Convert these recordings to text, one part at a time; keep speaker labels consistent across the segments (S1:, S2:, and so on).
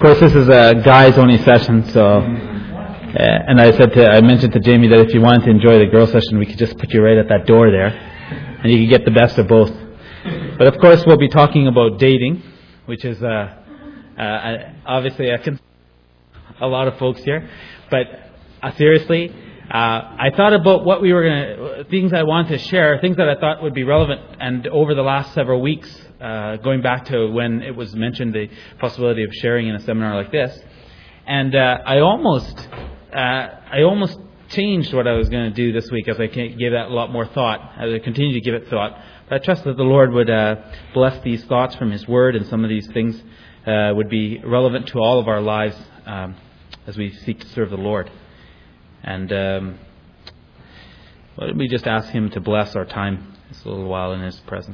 S1: course, this is a guys-only session, so, and I mentioned to Jamie that if you wanted to enjoy the girls' session, we could just put you right at that door there, and you could get the best of both. But of course, we'll be talking about dating, which is obviously a lot of folks here. But seriously, I thought about what we were things I wanted to share, things that I thought would be relevant, and over the last several weeks, going back to when it was mentioned the possibility of sharing in a seminar like this, and I almost changed what I was going to do this week as I gave that a lot more thought, as I continue to give it thought. But I trust that the Lord would bless these thoughts from His Word, and some of these things would be relevant to all of our lives as we seek to serve the Lord. And why don't we just ask Him to bless our time this little while in His presence.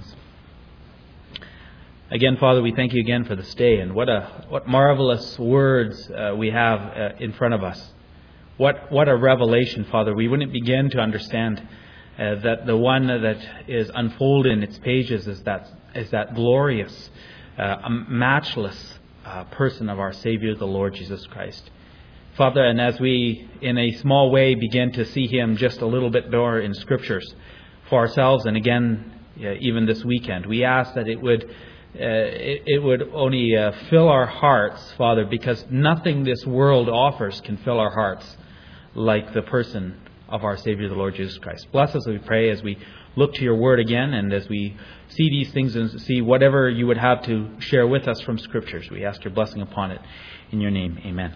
S1: Again, Father, we thank You again for this day, and what marvelous words we have in front of us. What a revelation, Father. We wouldn't begin to understand that the one that is unfolded in its pages is that glorious, matchless person of our Savior, the Lord Jesus Christ. Father, and as we, in a small way, begin to see Him just a little bit more in Scriptures for ourselves, and again, even this weekend, we ask that it would only fill our hearts, Father, because nothing this world offers can fill our hearts like the person of our Savior, the Lord Jesus Christ. Bless us, we pray, as we look to Your Word again, and as we see these things and see whatever You would have to share with us from Scriptures. We ask Your blessing upon it. In Your name, amen.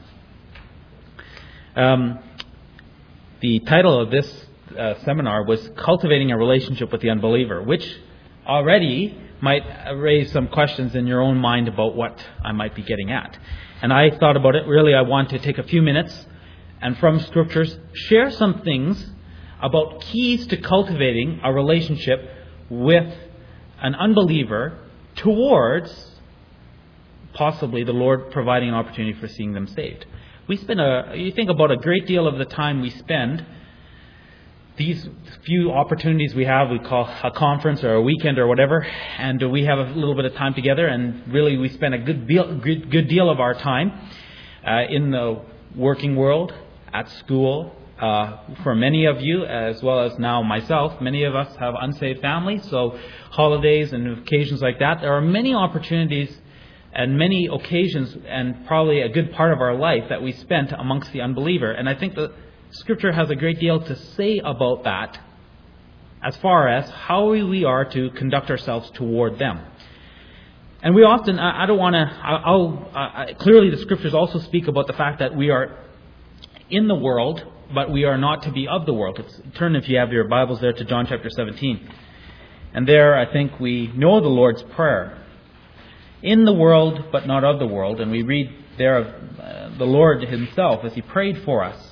S1: The title of this seminar was Cultivating a Relationship with the Unbeliever, which already might raise some questions in your own mind about what I might be getting at. And I thought about it. Really, I want to take a few minutes and from Scriptures share some things about keys to cultivating a relationship with an unbeliever towards possibly the Lord providing an opportunity for seeing them saved. We spend you think about a great deal of the time we spend, these few opportunities we have, we call a conference or a weekend or whatever, and we have a little bit of time together, and really we spend a good deal of our time in the working world, at school. For many of you, as well as now myself, many of us have unsaved families, so holidays and occasions like that, there are many opportunities and many occasions, and probably a good part of our life that we spent amongst the unbeliever. And I think the Scripture has a great deal to say about that as far as how we are to conduct ourselves toward them. And we often, clearly the Scriptures also speak about the fact that we are in the world, but we are not to be of the world. Turn, if you have your Bibles there, to John chapter 17. And there, I think we know the Lord's Prayer. In the world, but not of the world. And we read there of the Lord Himself as He prayed for us.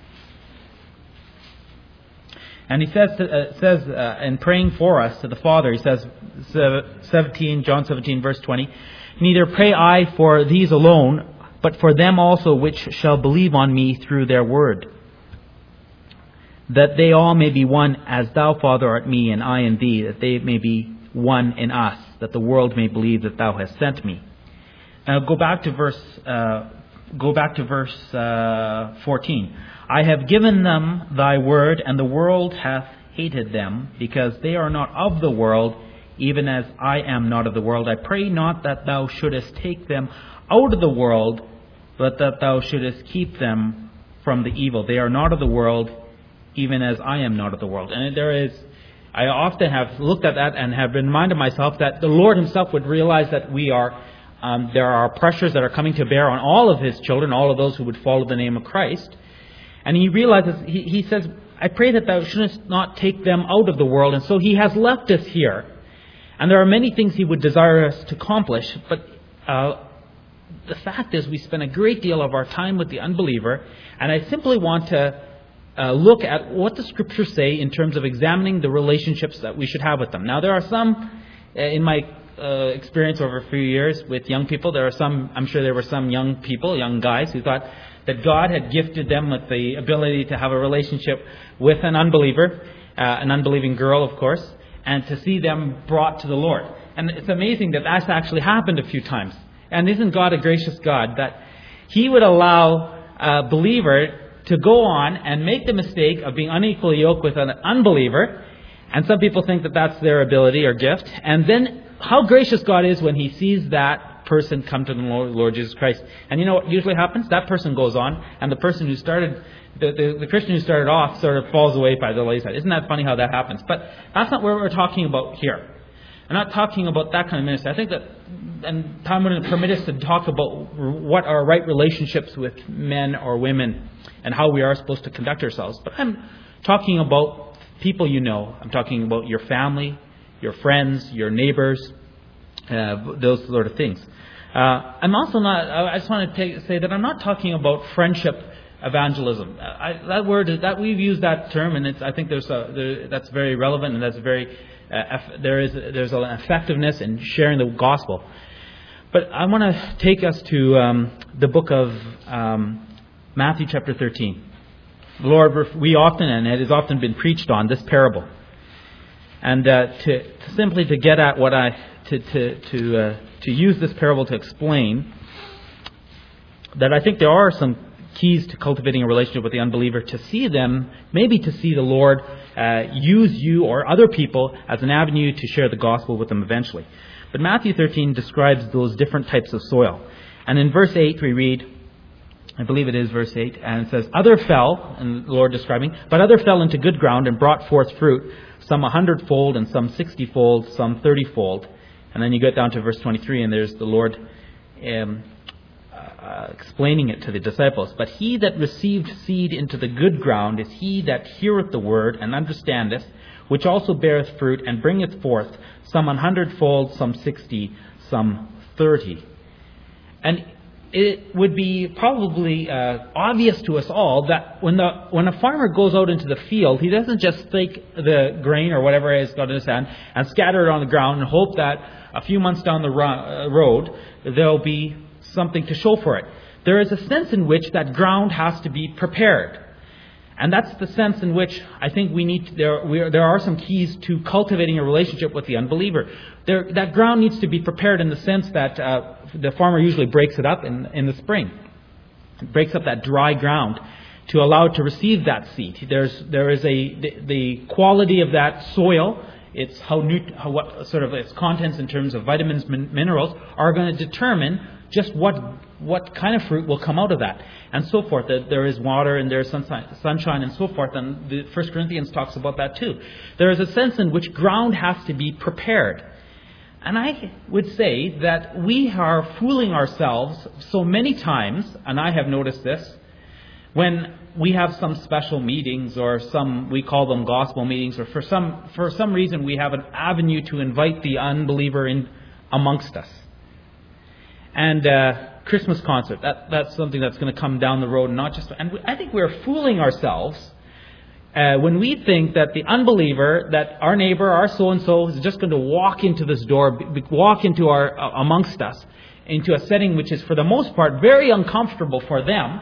S1: And He says in praying for us to the Father, He says, John 17, verse 20, "Neither pray I for these alone, but for them also which shall believe on Me through their word, that they all may be one, as Thou, Father, art Me, and I in Thee, that they may be one in us, that the world may believe that Thou hast sent Me." Now go back to verse 14. "I have given them Thy word, and the world hath hated them, because they are not of the world, even as I am not of the world. I pray not that Thou shouldest take them out of the world, but that Thou shouldest keep them from the evil. They are not of the world, even as I am not of the world." And I often have looked at that and have reminded myself that the Lord Himself would realize that there are pressures that are coming to bear on all of His children, all of those who would follow the name of Christ. And He realizes, He says, "I pray that Thou shouldest not take them out of the world." And so He has left us here. And there are many things He would desire us to accomplish, but the fact is we spend a great deal of our time with the unbeliever, and I simply want to look at what the Scriptures say in terms of examining the relationships that we should have with them. Now, there are some, in my experience over a few years with young people, I'm sure there were some young people, young guys, who thought that God had gifted them with the ability to have a relationship with an unbeliever, an unbelieving girl, of course, and to see them brought to the Lord. And it's amazing that that's actually happened a few times. And isn't God a gracious God that He would allow a believer to go on and make the mistake of being unequally yoked with an unbeliever. And some people think that that's their ability or gift. And then how gracious God is when He sees that person come to the Lord Jesus Christ. And you know what usually happens? That person goes on, and the person who started, the Christian who started off sort of falls away by the wayside. Isn't that funny how that happens? But that's not what we're talking about here. I'm not talking about that kind of ministry. I think that, and time wouldn't permit us to talk about what are right relationships with men or women and how we are supposed to conduct ourselves. But I'm talking about people you know. I'm talking about your family, your friends, your neighbors, those sort of things. I'm also not, I just want to say that I'm not talking about friendship evangelism. That word, that we've used that term, and I think that's very relevant, and that's very there's an effectiveness in sharing the gospel. But I want to take us to the book of Matthew chapter 13. Lord, we often, and it has often been preached on, this parable, and to get at what to use this parable to explain that I think there are some keys to cultivating a relationship with the unbeliever, to see them, maybe to see the Lord use you or other people as an avenue to share the gospel with them eventually. But Matthew 13 describes those different types of soil. And in verse 8 we read, I believe it is verse 8, and it says, other fell, and the Lord describing, but other fell into good ground and brought forth fruit, some 100-fold and some 60-fold, some 30-fold. And then you get down to verse 23, and there's the Lord explaining it to the disciples. But he that received seed into the good ground is he that heareth the word and understandeth, which also beareth fruit and bringeth forth some 100-fold, some 60, some 30. And it would be probably obvious to us all that when a farmer goes out into the field, he doesn't just take the grain or whatever he's got in his hand and scatter it on the ground and hope that a few months down the road there'll be something to show for it. There is a sense in which that ground has to be prepared. And that's the sense in which I think we need. There are some keys to cultivating a relationship with the unbeliever. That ground needs to be prepared in the sense that the farmer usually breaks it up in the spring. It breaks up that dry ground to allow it to receive that seed. There is the quality of that soil. It's what sort of its contents in terms of vitamins, minerals are going to determine just what kind of fruit will come out of that, and so forth. There is water and there is sunshine and so forth, and the 1 Corinthians talks about that too. There is a sense in which ground has to be prepared. And I would say that we are fooling ourselves so many times, and I have noticed this, when we have some special meetings or we call them gospel meetings, or for some reason we have an avenue to invite the unbeliever in amongst us. And Christmas concert, that's something that's going to come down the road, and I think we're fooling ourselves when we think that the unbeliever, that our neighbor, our so-and-so, is just going to walk into this door, walk into amongst us, into a setting which is for the most part very uncomfortable for them.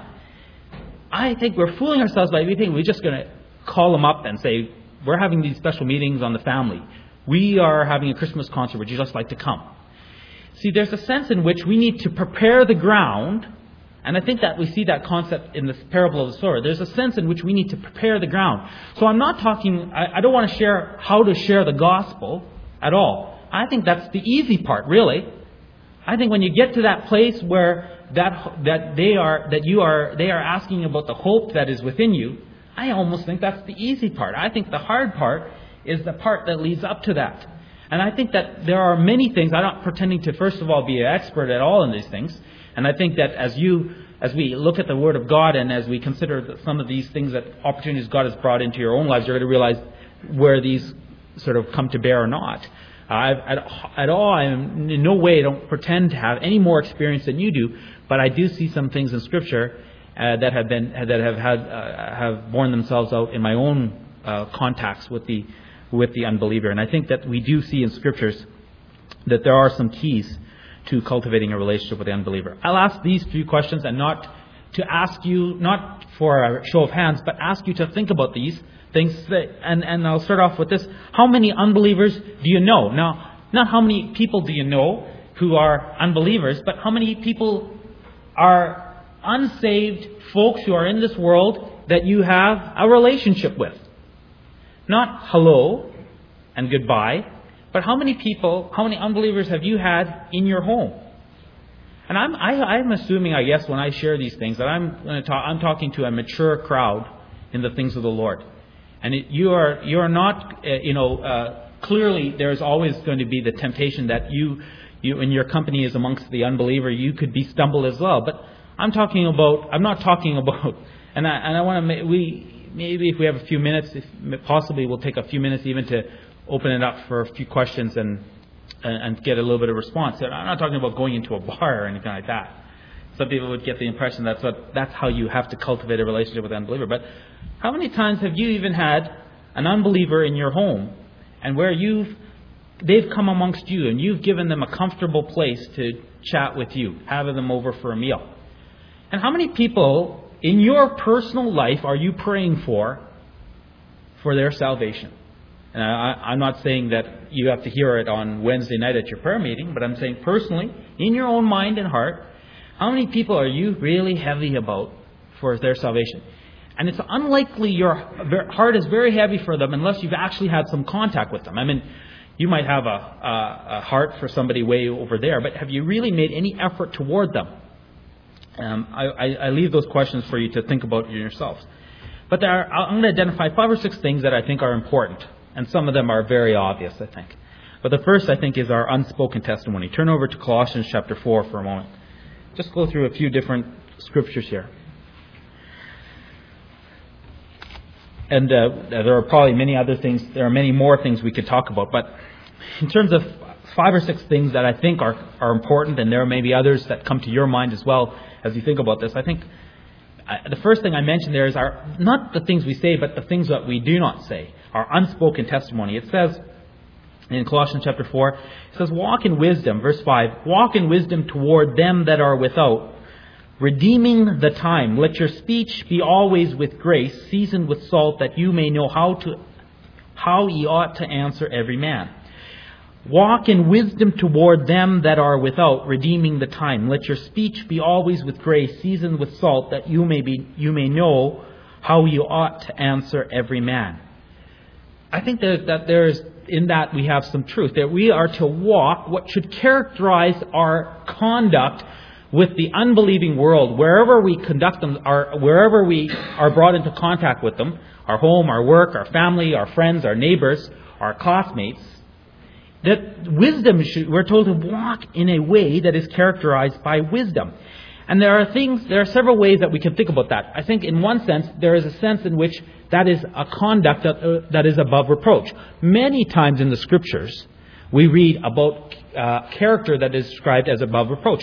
S1: I think we're fooling ourselves by thinking we're just going to call them up and say, we're having these special meetings on the family. We are having a Christmas concert. Would you just like to come? See, there's a sense in which we need to prepare the ground, and I think that we see that concept in the parable of the sower. There's a sense in which we need to prepare the ground. So I'm not talking, I don't want to share how to share the gospel at all. I think that's the easy part, really. I think when you get to that place where they are asking about the hope that is within you, I almost think that's the easy part. I think the hard part is the part that leads up to that. And I think that there are many things. I'm not pretending to, first of all, be an expert at all in these things. And I think that as we look at the Word of God and as we consider some of these things, that opportunities God has brought into your own lives, you're going to realize where these sort of come to bear or not. At all, I in no way don't pretend to have any more experience than you do, but I do see some things in Scripture that have borne themselves out in my own contacts with the unbeliever. And I think that we do see in Scriptures that there are some keys to cultivating a relationship with the unbeliever. I'll ask these few questions, and not to ask you, not for a show of hands, but ask you to think about these things. And I'll start off with this. How many unbelievers do you know? Now, not how many people do you know who are unbelievers, but how many people are unsaved folks who are in this world that you have a relationship with? Not hello and goodbye, but how many people, how many unbelievers have you had in your home? And I'm assuming, I guess, when I share these things, that I'm talking to a mature crowd in the things of the Lord. And you are not, clearly there's always going to be the temptation that you in your company is amongst the unbeliever, you could be stumbled as well. But I'm not talking about, and I want to, maybe if we have a few minutes, if possibly we'll take a few minutes even to open it up for a few questions and get a little bit of response. I'm not talking about going into a bar or anything like that. Some people would get the impression that's how you have to cultivate a relationship with an unbeliever. But how many times have you even had an unbeliever in your home and where they've come amongst you and you've given them a comfortable place to chat with you, having them over for a meal? And how many people in your personal life are you praying for their salvation? And I'm not saying that you have to hear it on Wednesday night at your prayer meeting, but I'm saying personally, in your own mind and heart, how many people are you really heavy about for their salvation? And it's unlikely your heart is very heavy for them unless you've actually had some contact with them. I mean, you might have a heart for somebody way over there, but have you really made any effort toward them? I leave those questions for you to think about yourselves. But I'm going to identify 5 or 6 things that I think are important. And some of them are very obvious, I think. But the first, I think, is our unspoken testimony. Turn over to Colossians chapter 4 for a moment. Just go through a few different scriptures here. And there are probably many other things. There are many more things we could talk about. But in terms of 5 or 6 things that I think are important, and there may be others that come to your mind as well as you think about this, I think the first thing I mentioned there is not the things we say, but the things that we do not say. Our unspoken testimony. It says in Colossians chapter 4, it says, walk in wisdom, verse 5, walk in wisdom toward them that are without, redeeming the time. Let your speech be always with grace, seasoned with salt, that you may know how ye ought to answer every man. Walk in wisdom toward them that are without, redeeming the time. Let your speech be always with grace, seasoned with salt, that you may know how you ought to answer every man. I think that there's in that we have some truth, that we are to walk what should characterize our conduct with the unbelieving world, wherever we conduct them, wherever we are brought into contact with them, our home, our work, our family, our friends, our neighbors, our classmates. That wisdom we're told to walk in a way that is characterized by wisdom. And there are several ways that we can think about that. I think in one sense, there is a sense in which that is a conduct that is above reproach. Many times in the Scriptures, we read about character that is described as above reproach.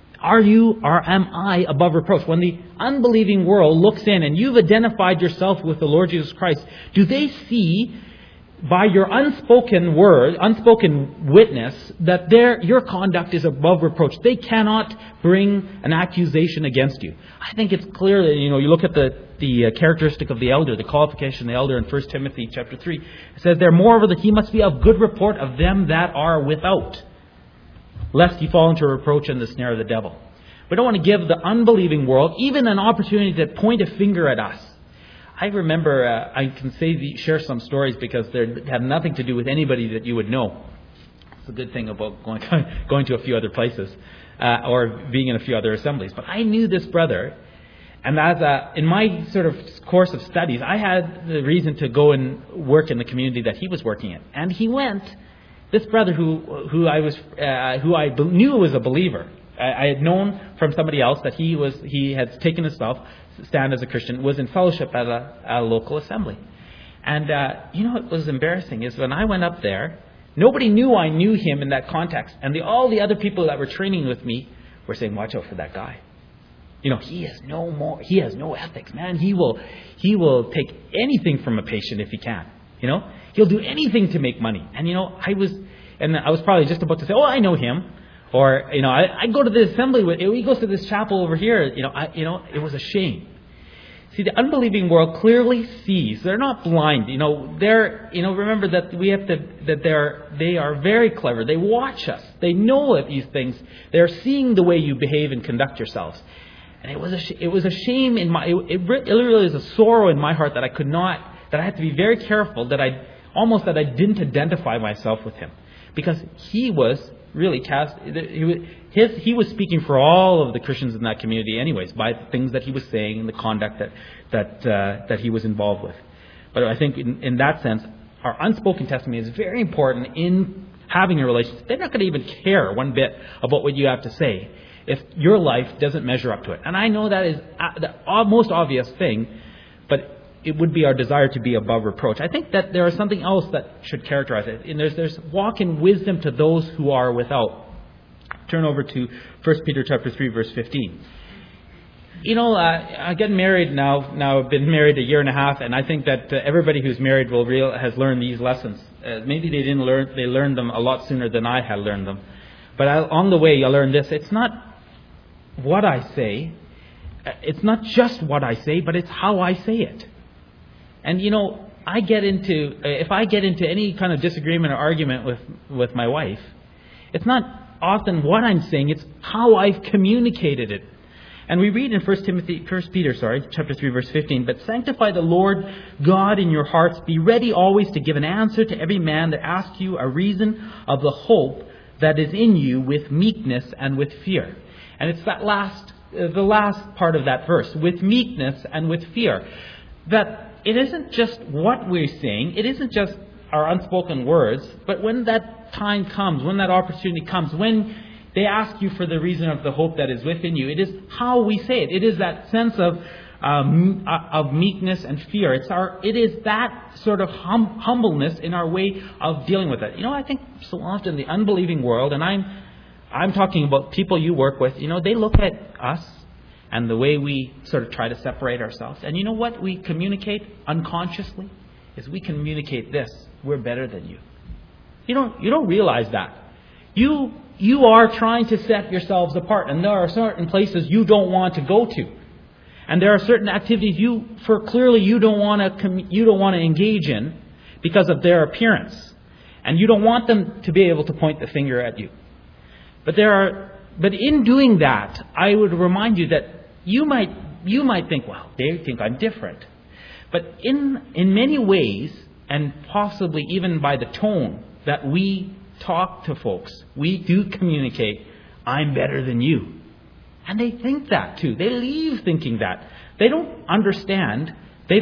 S1: Am I above reproach? When the unbelieving world looks in and you've identified yourself with the Lord Jesus Christ, do they see by your unspoken word, unspoken witness, that your conduct is above reproach? They cannot bring an accusation against you. I think it's clear that, you look at the characteristic of the elder, the qualification of the elder in 1 Timothy chapter 3. It says, there moreover that he must be of good report of them that are without, lest he fall into reproach and the snare of the devil. We don't want to give the unbelieving world even an opportunity to point a finger at us. I remember, I can share some stories because they have nothing to do with anybody that you would know. It's a good thing about going to a few other places or being in a few other assemblies. But I knew this brother, and in my sort of course of studies, I had the reason to go and work in the community that he was working in. And he went, this brother who I knew was a believer. I had known from somebody else that he had taken himself stand as a Christian, was in fellowship at a local assembly. And what was embarrassing is when I went up there, nobody knew I knew him in that context. And all the other people that were training with me were saying, watch out for that guy. He has no ethics, man. He will take anything from a patient if he can. He'll do anything to make money. And I was probably just about to say, oh, I know him. Or, I go to the assembly he goes to this chapel over here. It was a shame. See, the unbelieving world clearly sees. They're not blind. Remember that they are very clever. They watch us. They know of these things. They're seeing the way you behave and conduct yourselves. And it was a shame in my, it really was a sorrow in my heart that I had to be very careful that I didn't identify myself with him. Because he was really he was speaking for all of the Christians in that community anyways, by the things that he was saying and the conduct that he was involved with. But I think in that sense, our unspoken testimony is very important in having a relationship. They're not going to even care one bit about what you have to say if your life doesn't measure up to it. And I know that is the most obvious thing, but it would be our desire to be above reproach. I think that there is something else that should characterize it. And there's walk in wisdom to those who are without. Turn over to 1 Peter chapter 3, verse 15. I'm getting married now. Now I've been married a year and a half, and I think that everybody who's married has learned these lessons. Maybe they learned them a lot sooner than I had learned them. But along the way, you learn this. It's not what I say. It's not just what I say, but it's how I say it. And if I get into any kind of disagreement or argument with my wife, it's not often what I'm saying, it's how I've communicated it. And we read in 1 Peter chapter 3, verse 15, "But sanctify the Lord God in your hearts, be ready always to give an answer to every man that asks you a reason of the hope that is in you with meekness and with fear." And it's the last part of that verse, with meekness and with fear. That it isn't just what we're saying, it isn't just our unspoken words, but when that time comes, when that opportunity comes, when they ask you for the reason of the hope that is within you, it is how we say it. It is that sense of meekness and fear. It is that sort of humbleness in our way of dealing with it. I think so often the unbelieving world, and I'm talking about people you work with, they look at us and the way we sort of try to separate ourselves. And you know what we communicate unconsciously? Is we communicate this: we're better than you. You don't realize that. You are trying to set yourselves apart, and there are certain places you don't want to go to. And there are certain activities you don't want to engage in because of their appearance. And you don't want them to be able to point the finger at you. But in doing that, I would remind you that you might think, well, they think I'm different. But in many ways, and possibly even by the tone that we talk to folks, we do communicate, I'm better than you. And they think that too. They leave thinking that. They don't understand. They're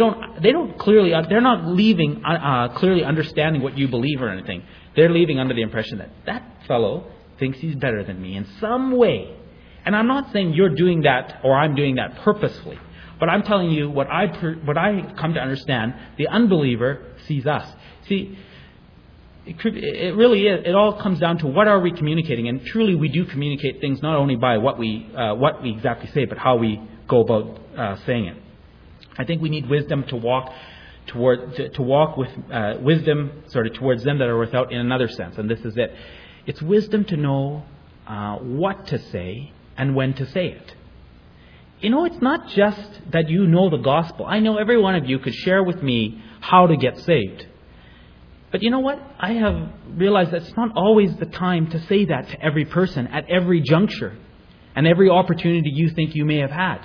S1: not leaving clearly understanding what you believe or anything. They're leaving under the impression that fellow thinks he's better than me in some way. And I'm not saying you're doing that or I'm doing that purposefully. But I'm telling you what I come to understand, the unbeliever sees us. See, it really is. It all comes down to what are we communicating, and truly we do communicate things not only by what we exactly say, but how we go about saying it. I think we need wisdom to walk with wisdom sort of towards them that are without, in another sense, and this is it. It's wisdom to know what to say and when to say it. It's not just that you know the gospel. I know every one of you could share with me how to get saved. But you know what? I have realized that it's not always the time to say that to every person at every juncture and every opportunity you think you may have had.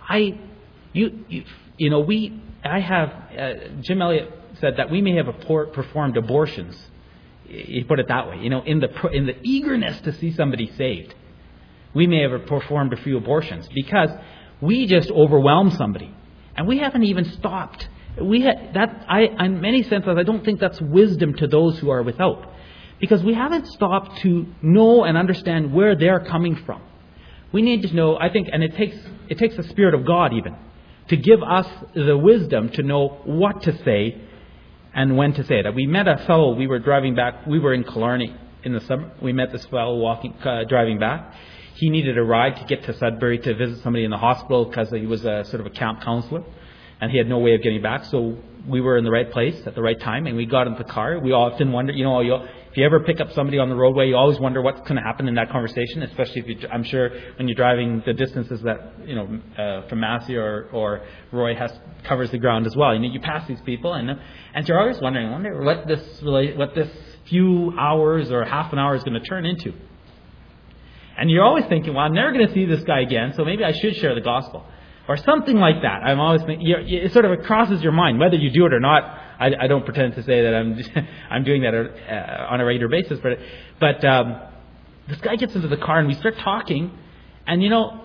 S1: Jim Elliot said that we may have performed abortions. He put it that way. In the eagerness to see somebody saved, we may have performed a few abortions because we just overwhelmed somebody, and we haven't even stopped. In many senses, I don't think that's wisdom to those who are without, because we haven't stopped to know and understand where they're coming from. We need to know, I think, and it takes the Spirit of God even to give us the wisdom to know what to say and when to say it. We met a fellow. We were driving back. We were in Killarney in the summer. We met this fellow driving back. He needed a ride to get to Sudbury to visit somebody in the hospital because he was a sort of a camp counselor. And he had no way of getting back, so we were in the right place at the right time, and we got into the car. We often wonder, if you ever pick up somebody on the roadway, you always wonder what's going to happen in that conversation, especially I'm sure when you're driving the distances that, from Massey or Roy covers the ground as well. You pass these people, and you're always wondering, what this few hours or half an hour is going to turn into. And you're always thinking, well, I'm never going to see this guy again, so maybe I should share the gospel. Or something like that. I'm always thinking, it sort of crosses your mind, whether you do it or not. I don't pretend to say that I'm doing that on a regular basis, but this guy gets into the car and we start talking, and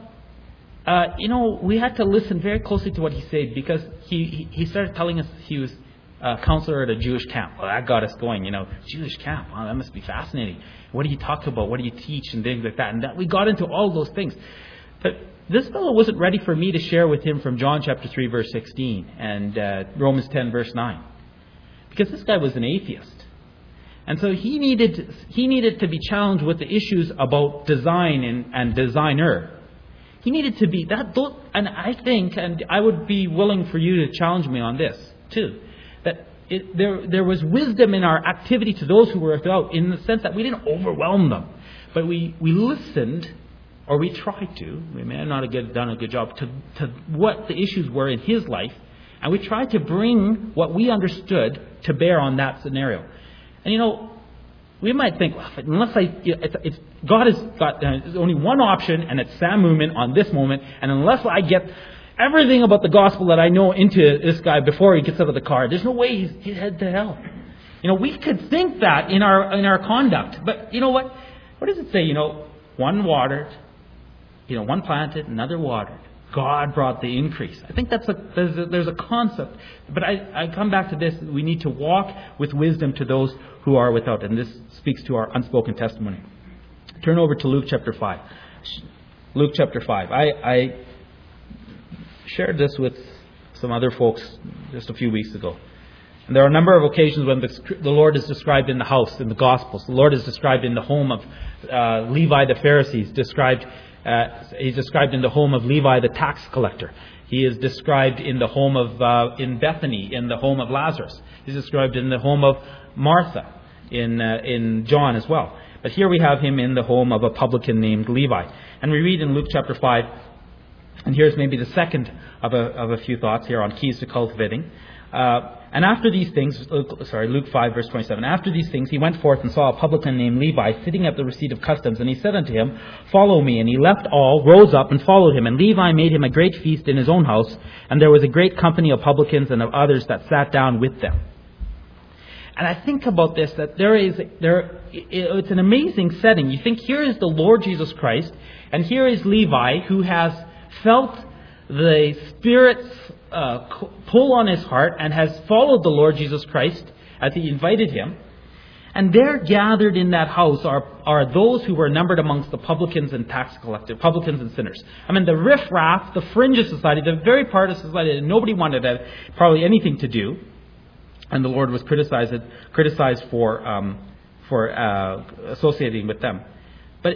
S1: we had to listen very closely to what he said, because he started telling us he was a counselor at a Jewish camp. Well, that got us going. Jewish camp. Wow, that must be fascinating. What do you talk about? What do you teach and things like that? And we got into all those things, but this fellow wasn't ready for me to share with him from John chapter 3 verse 16 and Romans 10 verse 9. Because this guy was an atheist. And so he needed to be challenged with the issues about design and designer. He needed to be that, and I think, and I would be willing for you to challenge me on this too, that there was wisdom in our activity to those who were without, in the sense that we didn't overwhelm them, but we listened, or we tried to. We may not have done a good job to what the issues were in his life, and we tried to bring what we understood to bear on that scenario. And we might think, well, unless God has got only one option, and it's Sam Moomin on this moment, and unless I get everything about the gospel that I know into this guy before he gets out of the car, there's no way he's headed to hell. We could think that in our conduct, but you know what? What does it say? One watered, one planted, another watered. God brought the increase. I think there's a concept, but I come back to this. We need to walk with wisdom to those who are without, and this speaks to our unspoken testimony. Turn over to Luke chapter 5. Luke chapter 5. I shared this with some other folks just a few weeks ago. And there are a number of occasions when the Lord is described in the house, in the Gospels. The Lord is described in the home of Levi the Pharisee. He's described in the home of Levi the tax collector. He is described in the home of in Bethany, in the home of Lazarus. He's described in the home of Martha, in John as well. But here we have him in the home of a publican named Levi. And we read in Luke chapter 5, and here's maybe the second of a few thoughts here on keys to cultivating. And after these things, Luke 5 verse 27, after these things he went forth and saw a publican named Levi sitting at the receipt of customs, and he said unto him, Follow me. And he left all, rose up, and followed him. And Levi made him a great feast in his own house, and there was a great company of publicans and of others that sat down with them. And I think about this, that it's an amazing setting. You think, here is the Lord Jesus Christ, and here is Levi, who has felt the Spirit's pull on his heart and has followed the Lord Jesus Christ as he invited him. And there gathered in that house are those who were numbered amongst the publicans and tax collectors, publicans and sinners. I mean, the riffraff, the fringe of society, the very part of society that nobody wanted to have probably anything to do. And the Lord was criticized for associating with them. But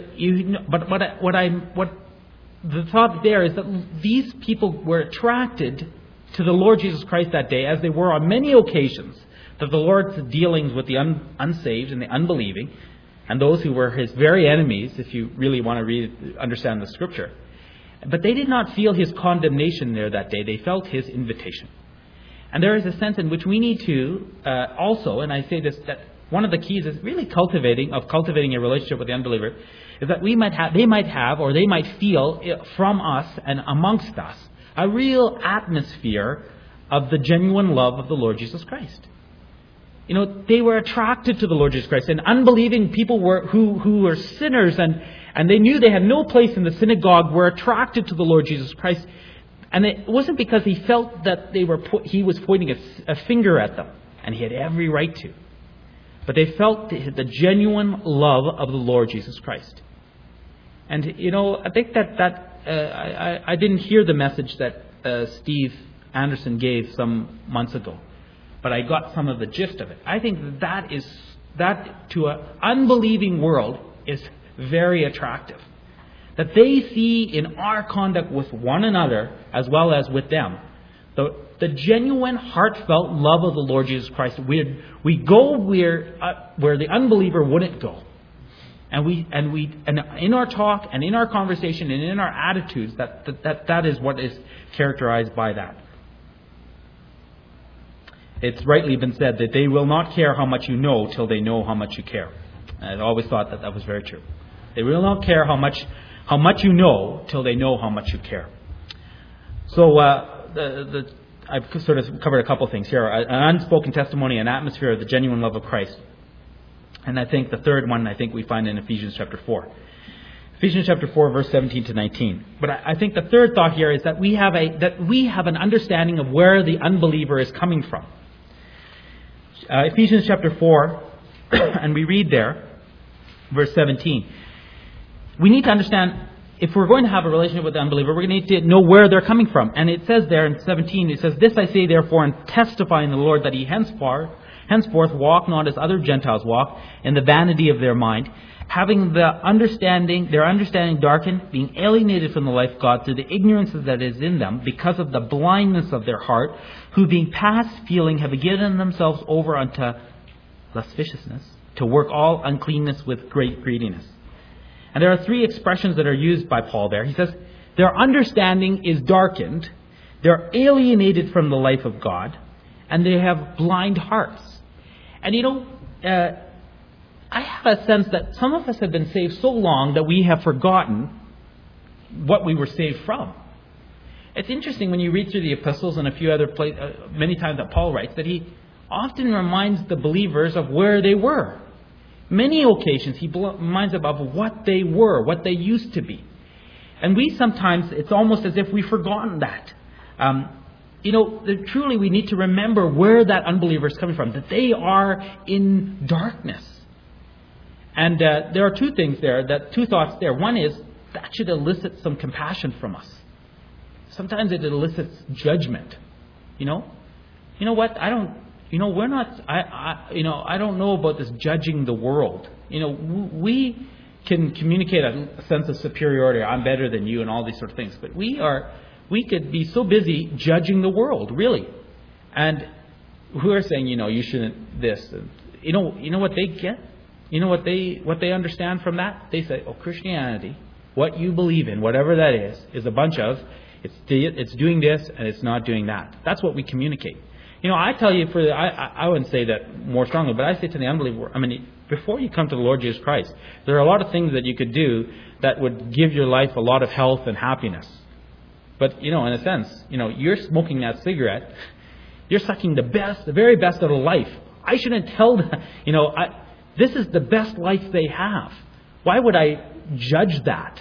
S1: the thought there is that these people were attracted to the Lord Jesus Christ that day, as they were on many occasions, that the Lord's dealings with the unsaved and the unbelieving, and those who were his very enemies, if you really want to understand the Scripture. But they did not feel his condemnation there that day. They felt his invitation. And there is a sense in which we need to also, and I say this, that one of the keys is really cultivating a relationship with the unbeliever, is that they might feel from us and amongst us a real atmosphere of the genuine love of the Lord Jesus Christ. They were attracted to the Lord Jesus Christ, and unbelieving people who were sinners and they knew they had no place in the synagogue were attracted to the Lord Jesus Christ. And it wasn't because he felt that he was pointing a finger at them, and he had every right to. But they felt the genuine love of the Lord Jesus Christ. And, I think I didn't hear the message that Steve Anderson gave some months ago, but I got some of the gist of it. I think that to an unbelieving world is very attractive. That they see in our conduct with one another as well as with them the genuine, heartfelt love of the Lord Jesus Christ. We go where the unbeliever wouldn't go, and in our talk and in our conversation and in our attitudes, that is what is characterized by that. It's rightly been said that they will not care how much you know till they know how much you care. And I've always thought that was very true. They really don't care how much you know till they know how much you care. So I've sort of covered a couple things here. An unspoken testimony, an atmosphere of the genuine love of Christ. And I think the third one we find in Ephesians chapter 4. Ephesians chapter 4, verse 17 to 19. But I think the third thought here is that we have an understanding of where the unbeliever is coming from. Ephesians chapter 4, and we read there, verse 17. We need to understand, if we're going to have a relationship with the unbeliever, we're going to need to know where they're coming from. And it says there in 17, it says, "This I say therefore, and testify in the Lord, that ye henceforth walk not as other Gentiles walk, in the vanity of their mind, having their understanding darkened, being alienated from the life of God through the ignorance that is in them, because of the blindness of their heart, who being past feeling have given themselves over unto lasciviousness, to work all uncleanness with great greediness." And there are three expressions that are used by Paul there. He says, their understanding is darkened, they're alienated from the life of God, and they have blind hearts. And I have a sense that some of us have been saved so long that we have forgotten what we were saved from. It's interesting when you read through the epistles and a few other places, many times that Paul writes, that he often reminds the believers of where they were. Many occasions he reminds them of what they were, what they used to be. And we sometimes, it's almost as if we've forgotten that. Truly we need to remember where that unbeliever is coming from, that they are in darkness. And there are two thoughts there. One is, that should elicit some compassion from us. Sometimes it elicits judgment. You know what? I don't know about this judging the world. We can communicate a sense of superiority. I'm better than you and all these sort of things. But we could be so busy judging the world, really. And who are saying, you shouldn't this. And, you know what they get? You know what they understand from that? They say, Christianity, what you believe in, whatever that is a bunch of, it's doing this and it's not doing that. That's what we communicate. I tell you, I wouldn't say that more strongly, but I say to the unbeliever, before you come to the Lord Jesus Christ, there are a lot of things that you could do that would give your life a lot of health and happiness. But, in a sense, you're smoking that cigarette, you're sucking the very best out of life. I shouldn't tell them, this is the best life they have. Why would I judge that?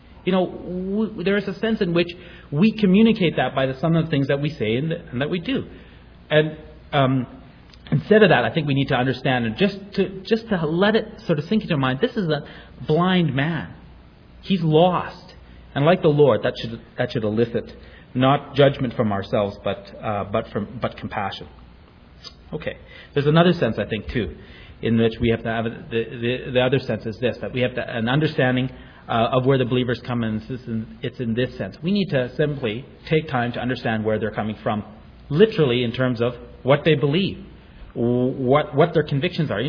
S1: There is a sense in which we communicate that by some of the things that we say and that we do. And instead of that, I think we need to understand, and just to let it sort of sink into your mind, this is a blind man. He's lost. And like the Lord, that should elicit not judgment from ourselves, but compassion. Okay. There's another sense, I think, too, in which we have to have the other sense is this, that we have an understanding of where the believers come in. It's in this sense. We need to simply take time to understand where they're coming from, literally in terms of what they believe, what their convictions are.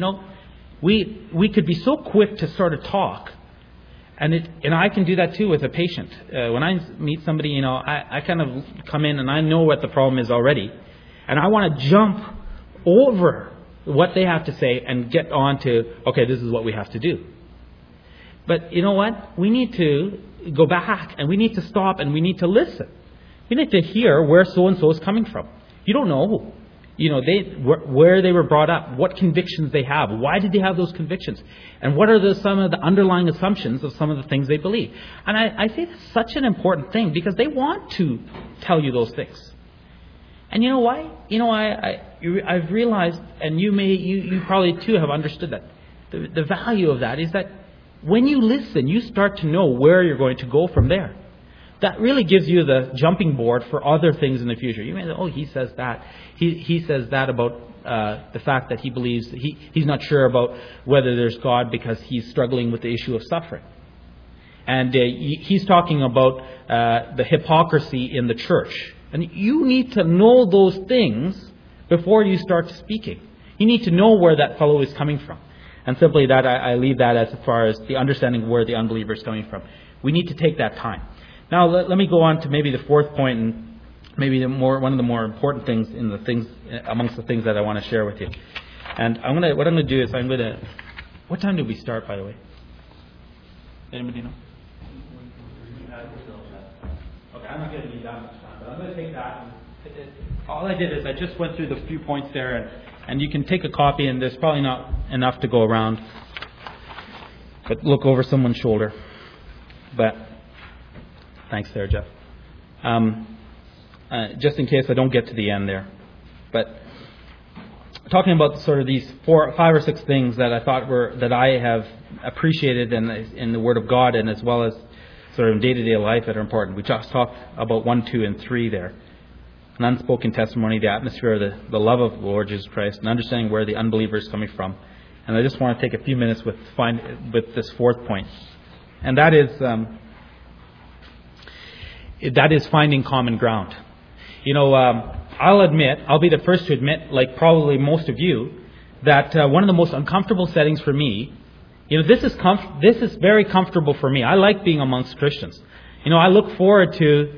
S1: We could be so quick to sort of talk, and I can do that too with a patient. When I meet somebody, I kind of come in and I know what the problem is already, and I want to jump over what they have to say and get on to, okay, this is what we have to do. But you know what? We need to go back and we need to stop and we need to listen. We need to hear where so-and-so is coming from. You don't know, where they were brought up, what convictions they have, why did they have those convictions, and what are some of the underlying assumptions of some of the things they believe. And I say that's such an important thing because they want to tell you those things. And you know why? I've realized, and you probably too have understood that the value of that is that when you listen, you start to know where you're going to go from there. That really gives you the jumping board for other things in the future. You may say, he says that. He says that about the fact that he believes he's not sure about whether there's God because he's struggling with the issue of suffering. And he's talking about the hypocrisy in the church. And you need to know those things before you start speaking. You need to know where that fellow is coming from. And simply that, I leave that as far as the understanding of where the unbeliever is coming from. We need to take that time. Now, let me go on to maybe the fourth point, and maybe one of the more important things amongst the things that I want to share with you. And what I'm going to do is what time did we start, by the way? Anybody know? Okay, I'm not going to need that much time, but I'm going to take that. All I did is I just went through the few points there, and you can take a copy, and there's probably not enough to go around. But look over someone's shoulder. But thanks there, Jeff. Just in case I don't get to the end there. But talking about sort of these 5 or 6 things that I thought that I have appreciated in the Word of God, and as well as sort of in day-to-day life that are important. We just talked about 1, 2, and 3 there. An unspoken testimony, the atmosphere, the love of the Lord Jesus Christ, and understanding where the unbeliever is coming from. And I just want to take a few minutes with this 4th point. And that is finding common ground. I'll be the first to admit, like probably most of you, that one of the most uncomfortable settings for me, this is very comfortable for me. I like being amongst Christians. I look forward to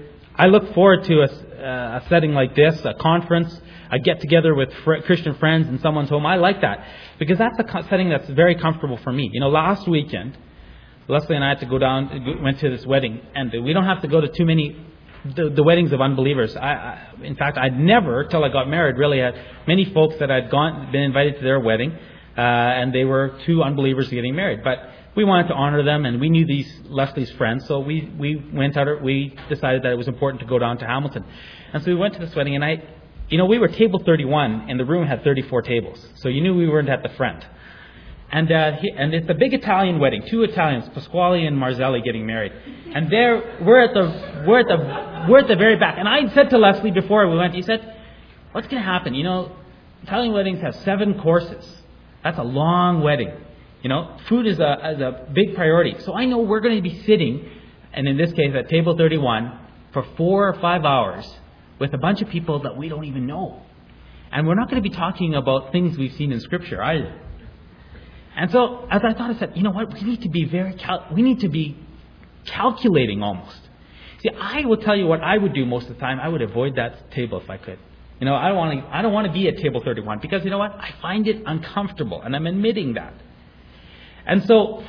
S1: a setting like this, a conference, a get-together with Christian friends in someone's home. I like that because that's a setting that's very comfortable for me. Last weekend, Leslie and I had to went to this wedding, and we don't have to go to too many the weddings of unbelievers. In fact, I'd never, till I got married, really had many folks that I'd been invited to their wedding, and they were 2 unbelievers getting married. But we wanted to honor them, and we knew Leslie's friends, so we went out. We decided that it was important to go down to Hamilton, and so we went to this wedding. And we were table 31, and the room had 34 tables, so you knew we weren't at the front. And it's a big Italian wedding, 2 Italians, Pasquale and Marzelli, getting married. And there we're at the very back. And I said to Leslie before we went, he said, "What's going to happen? Italian weddings have 7 courses. That's a long wedding. Food is a big priority. So I know we're going to be sitting, and in this case at table 31, for 4 or 5 hours with a bunch of people that we don't even know. And we're not going to be talking about things we've seen in Scripture either." And so, as I thought, I said, what? We need to be we need to be calculating almost. See, I will tell you what I would do most of the time. I would avoid that table if I could. I don't want to be at table 31 because I find it uncomfortable, and I'm admitting that. And so,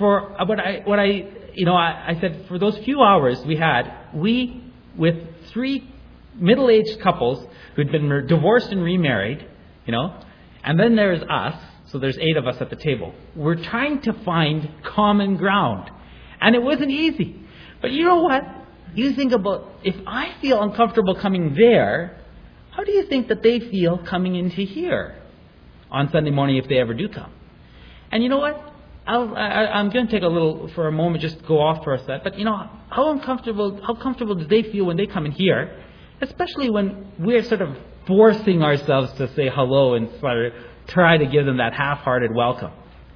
S1: I said for those few hours we with 3 middle-aged couples who'd been divorced and remarried, and then there's us. So there's 8 of us at the table. We're trying to find common ground. And it wasn't easy. But you know what? You think about, if I feel uncomfortable coming there, how do you think that they feel coming into here on Sunday morning if they ever do come? And you know what? I'm going to take for a moment, just go off for a sec. But how comfortable do they feel when they come in here? Especially when we're sort of forcing ourselves to say hello and sort of try to give them that half-hearted welcome.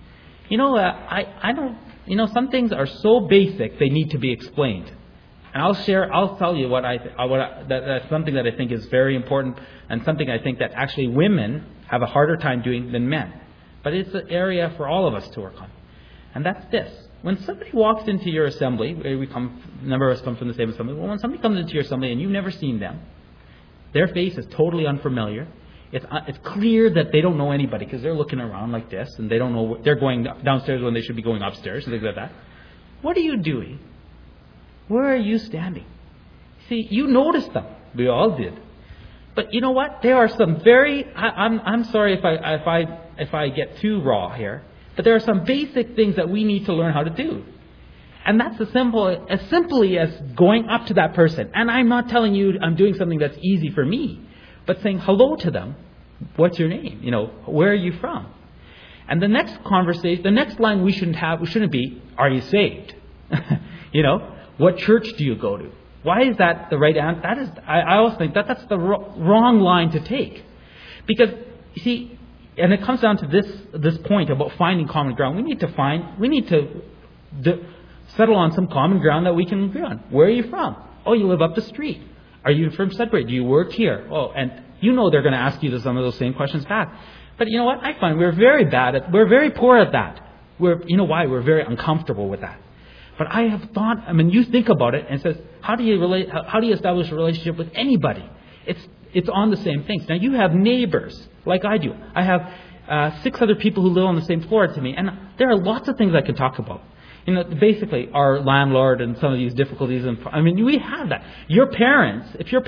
S1: I don't. Some things are so basic they need to be explained. And I'll tell you that's something that I think is very important, and something I think that actually women have a harder time doing than men. But it's an area for all of us to work on. And that's this: when somebody walks into your assembly, a number of us come from the same assembly. Well, when somebody comes into your assembly and you've never seen them, their face is totally unfamiliar. It's clear that they don't know anybody because they're looking around like this, and they don't know they're going downstairs when they should be going upstairs and things like that. What are you doing? Where are you standing? See, you noticed them. We all did. But you know what? There are some I'm sorry if I get too raw here, but there are some basic things that we need to learn how to do. And that's as simply as going up to that person. And I'm not telling you I'm doing something that's easy for me, but saying hello to them. What's your name? Where are you from? And the next conversation, the next line we shouldn't be, are you saved? What church do you go to? Why is that the right answer? I always think that's the wrong line to take. Because, you see, and it comes down to this point about finding common ground. We need to settle on some common ground that we can agree on. Where are you from? Oh, you live up the street. Are you from Sudbury? Do you work here? Oh, and they're going to ask you some of those same questions back. But you know what? I find we're very poor at that. We're very uncomfortable with that. But I have thought, you think about it and it says, how do you establish a relationship with anybody? It's on the same things. Now you have neighbors, like I do. I have 6 other people who live on the same floor to me, and there are lots of things I can talk about. Basically, our landlord and some of these difficulties. We have that. Your parents,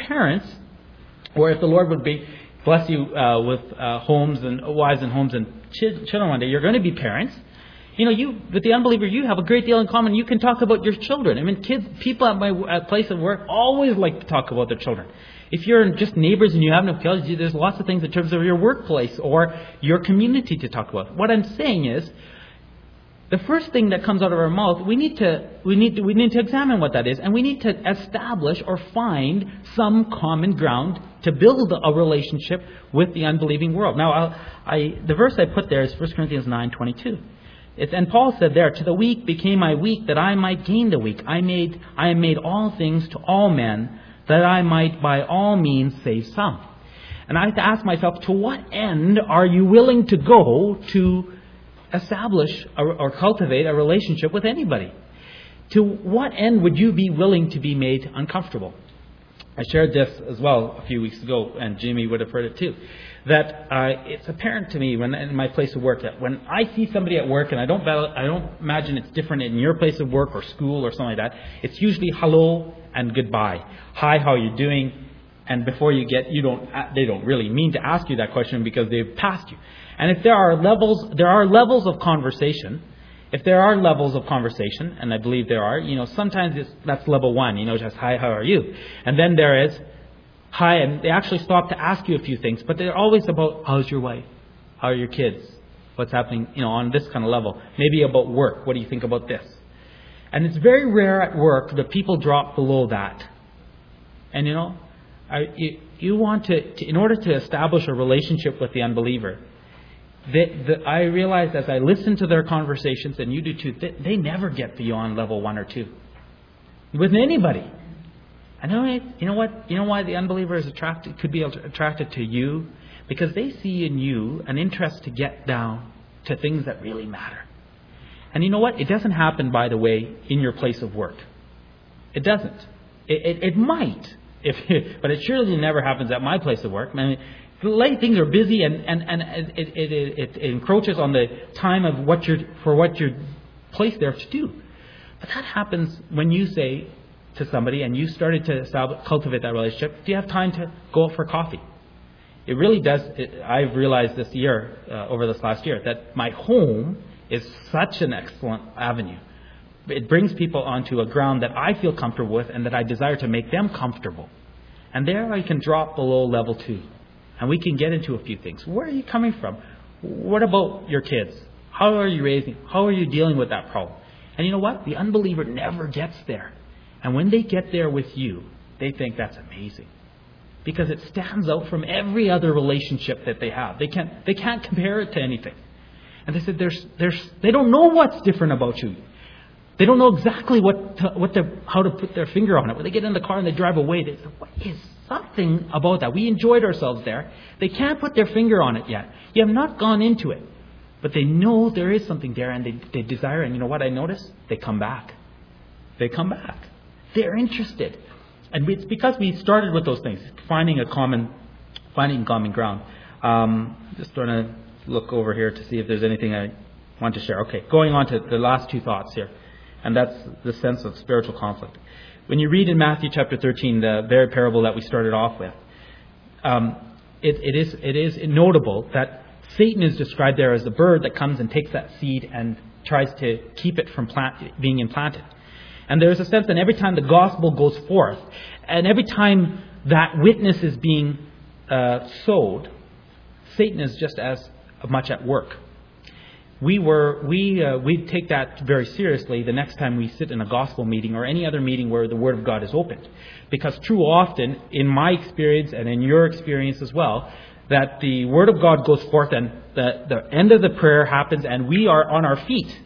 S1: or if the Lord would bless you with homes and wives and homes and children one day, you're going to be parents. With the unbeliever, you have a great deal in common. You can talk about your children. People at my place of work always like to talk about their children. If you're just neighbors and you have no kids, there's lots of things in terms of your workplace or your community to talk about. What I'm saying is, the first thing that comes out of our mouth, we need to examine what that is, and we need to establish or find some common ground to build a relationship with the unbelieving world. Now, the verse I put there is 1 Corinthians 9:22. And Paul said there, "To the weak became I weak, that I might gain the weak. I am made all things to all men, that I might by all means save some." And I have to ask myself, to what end are you willing to go to establish or cultivate a relationship with anybody? To what end would you be willing to be made uncomfortable? I shared this as well a few weeks ago, and Jimmy would have heard it too, that it's apparent to me when in my place of work that when I see somebody at work, and I don't imagine it's different in your place of work or school or something like that, it's usually hello and goodbye. Hi, how are you doing? And before they don't really mean to ask you that question because they've passed you. And if there are levels of conversation. If there are levels of conversation, and I believe there are, sometimes that's level 1, just hi, how are you? And then there is hi, and they actually stop to ask you a few things, but they're always about how's your wife? How are your kids? What's happening, on this kind of level? Maybe about work. What do you think about this? And it's very rare at work that people drop below that. And you want to, in order to establish a relationship with the unbeliever, I realized as I listened to their conversations, and you do too, they never get beyond level 1 or 2 with anybody. And you know why the unbeliever could be attracted to you? Because they see in you an interest to get down to things that really matter. And you know what? It doesn't happen, by the way, in your place of work. It doesn't. It might, but it surely never happens at my place of work. Things are busy, and it encroaches on the time of what you're placed there to do. But that happens when you say to somebody, and you started to cultivate that relationship, do you have time to go out for coffee? It really does. I've realized this year, over this last year, that my home is such an excellent avenue. It brings people onto a ground that I feel comfortable with and that I desire to make them comfortable. And there I can drop below level 2. And we can get into a few things. Where are you coming from? What about your kids? How are you raising? How are you dealing with that problem? And you know what? The unbeliever never gets there. And when they get there with you, they think that's amazing. Because it stands out from every other relationship that they have. They can't compare it to anything. And they said they don't know what's different about you. They don't know exactly how to put their finger on it. When they get in the car and they drive away, they say, what is something about that? We enjoyed ourselves there. They can't put their finger on it yet. You have not gone into it. But they know there is something there, and they desire it. And you know what I notice? They come back. They come back. They're interested. And it's because we started with those things, finding common ground. Just trying to look over here to see if there's anything I want to share. Okay, going on to the last 2 thoughts here. And that's the sense of spiritual conflict. When you read in Matthew chapter 13, the very parable that we started off with, it is notable that Satan is described there as the bird that comes and takes that seed and tries to keep it from being implanted. And there's a sense that every time the gospel goes forth, and every time that witness is being sowed, Satan is just as much at work. We take that very seriously the next time we sit in a gospel meeting or any other meeting where the Word of God is opened. Because too often, in my experience and in your experience as well, that the Word of God goes forth and the end of the prayer happens and we are on our feet.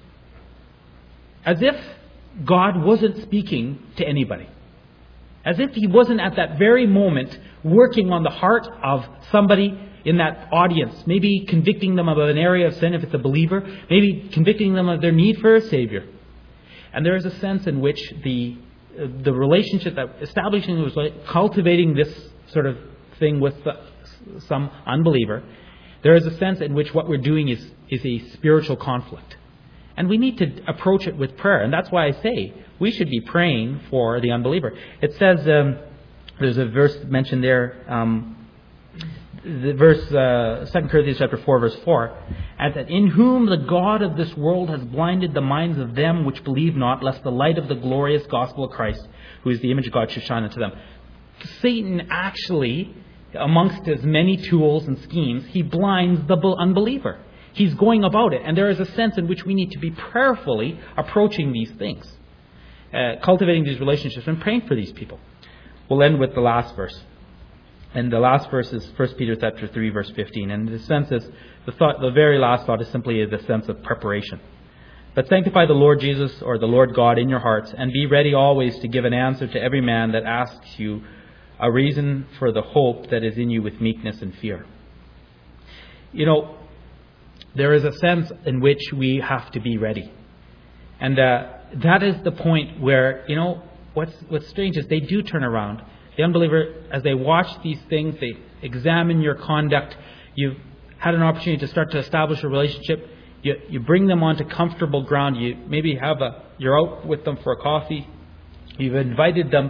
S1: As if God wasn't speaking to anybody. As if He wasn't at that very moment working on the heart of somebody in that audience, maybe convicting them of an area of sin if it's a believer, maybe convicting them of their need for a Savior. And there is a sense in which the relationship that establishing was like cultivating this sort of thing with some unbeliever, there is a sense in which what we're doing is a spiritual conflict. And we need to approach it with prayer. And that's why I say we should be praying for the unbeliever. It says, there's a verse mentioned there, the verse 2 Corinthians chapter 4, verse 4, and that in whom the God of this world has blinded the minds of them which believe not, lest the light of the glorious gospel of Christ, who is the image of God, should shine unto them. Satan actually, amongst his many tools and schemes, he blinds the unbeliever. He's going about it. And there is a sense in which we need to be prayerfully approaching these things, cultivating these relationships and praying for these people. We'll end with the last verse. And the last verse is 1 Peter chapter 3, verse 15. And the sense is, the very last thought is simply the sense of preparation. But sanctify the Lord Jesus, or the Lord God, in your hearts, and be ready always to give an answer to every man that asks you a reason for the hope that is in you with meekness and fear. You know, there is a sense in which we have to be ready. And that is the point where, you know, what's strange is they do turn around. The unbeliever, as they watch these things, they examine your conduct. You've had an opportunity to start to establish a relationship. You bring them onto comfortable ground. You maybe you're out with them for a coffee. You've invited them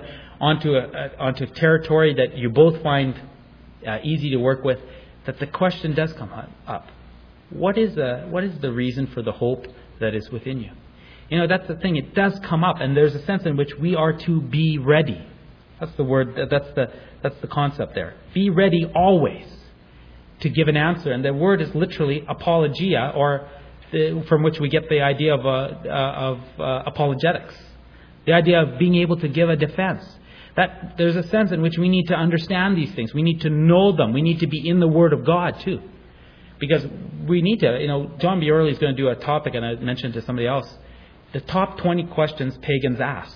S1: onto territory that you both find easy to work with. That the question does come up: what is the reason for the hope that is within you? You know, that's the thing. It does come up, and there's a sense in which we are to be ready. That's the word. That's the concept there. Be ready always to give an answer, and the word is literally apologia, or from which we get the idea of apologetics, the idea of being able to give a defense. That there's a sense in which we need to understand these things. We need to know them. We need to be in the Word of God too, because we need to. You know, John B. Early is going to do a topic, and I mentioned to somebody else, the top 20 questions pagans ask.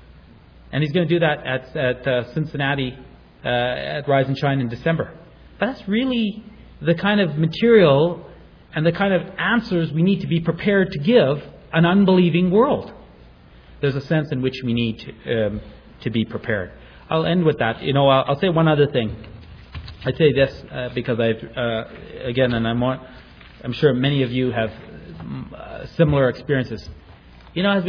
S1: And he's going to do that at Cincinnati at Rise and Shine in December. But that's really the kind of material and the kind of answers we need to be prepared to give an unbelieving world. There's a sense in which we need to be prepared. I'll end with that. You know, I'll say one other thing. I'd say this because again, and I'm sure many of you have similar experiences. You know, as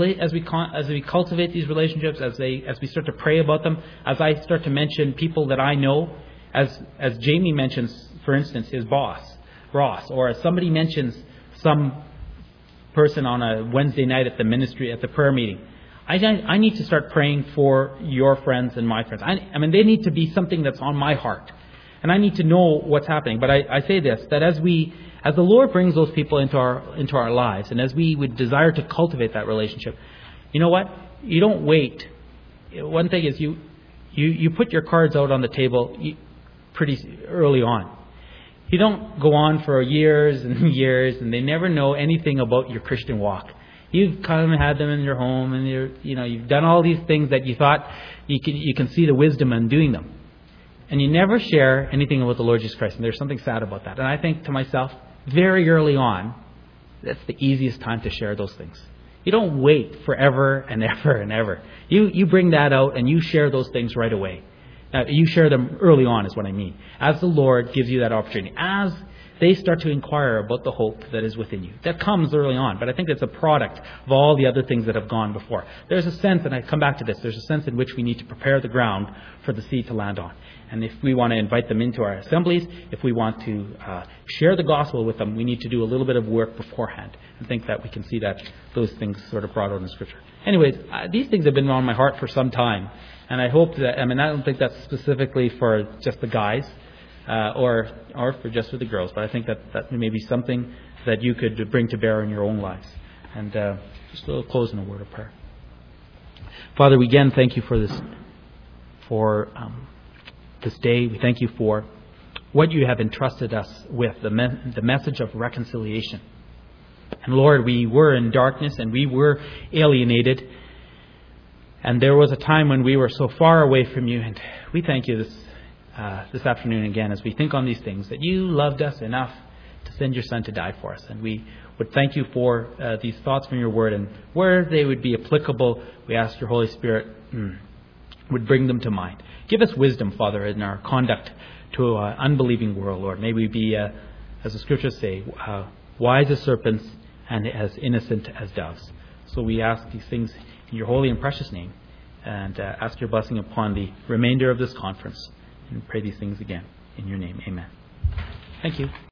S1: we cultivate these relationships, as we start to pray about them, as I start to mention people that I know, as Jamie mentions, for instance, his boss, Ross, or as somebody mentions some person on a Wednesday night at the ministry, at the prayer meeting, I need to start praying for your friends and my friends. I mean, they need to be something that's on my heart, and I need to know what's happening. But I say this, that as the Lord brings those people into our lives, and as we would desire to cultivate that relationship, you know what? You don't wait. One thing is you put your cards out on the table pretty early on. You don't go on for years and years, and they never know anything about your Christian walk. You've kind of had them in your home, and you've done all these things that you thought you can see the wisdom in doing them, and you never share anything about the Lord Jesus Christ. And there's something sad about that. And I think to myself, very early on, that's the easiest time to share those things. You don't wait forever and ever and ever. You bring that out and you share those things right away. You share them early on is what I mean. As the Lord gives you that opportunity. As they start to inquire about the hope that is within you. That comes early on, but I think it's a product of all the other things that have gone before. There's a sense, and I come back to this, there's a sense in which we need to prepare the ground for the seed to land on. And if we want to invite them into our assemblies, if we want to share the gospel with them, we need to do a little bit of work beforehand. I think that we can see that those things sort of brought out in Scripture. Anyways, these things have been on my heart for some time. And I hope that, I don't think that's specifically for just the guys or for just for the girls, but I think that may be something that you could bring to bear in your own lives. And just a close in a word of prayer. Father, we again thank you for this day. We thank you for what you have entrusted us with, the message of reconciliation. And Lord, we were in darkness and we were alienated. And there was a time when we were so far away from you. And we thank you this afternoon again as we think on these things, that you loved us enough to send your Son to die for us. And we would thank you for these thoughts from your word. And where they would be applicable, we ask your Holy Spirit would bring them to mind. Give us wisdom, Father, in our conduct to an unbelieving world, Lord. May we be, as the Scriptures say, wise as serpents, and as innocent as doves. So we ask these things in your holy and precious name, and ask your blessing upon the remainder of this conference, and pray these things again in your name. Amen. Thank you.